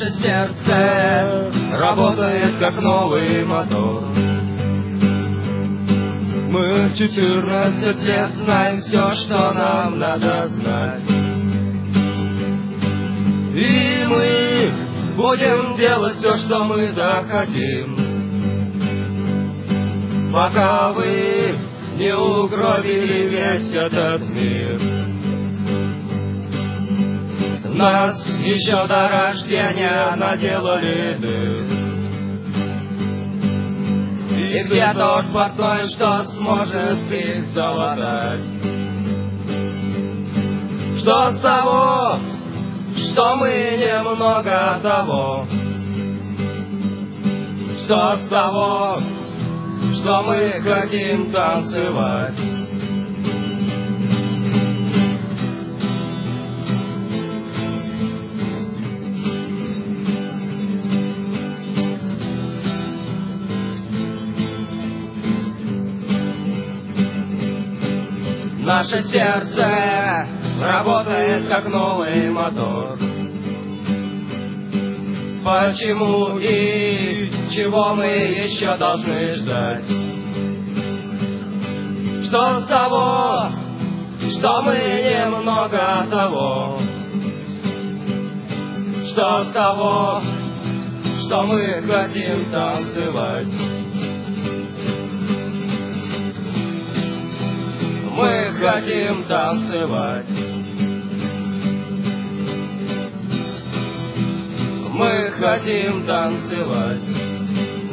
Наше сердце работает как новый мотор. Мы в 14 лет знаем все, что нам надо знать. И мы будем делать все, что мы захотим, пока вы не угробили весь этот мир. Нас еще до рождения наделали дыр. И где тот портной, что сможет их залатать? Что с того, что мы немного того? Что с того, что мы хотим танцевать? Наше сердце работает как новый мотор. Почему и чего мы еще должны ждать? Что с того, что мы немного того? Что с того, что мы хотим танцевать? Мы хотим танцевать. Мы хотим танцевать.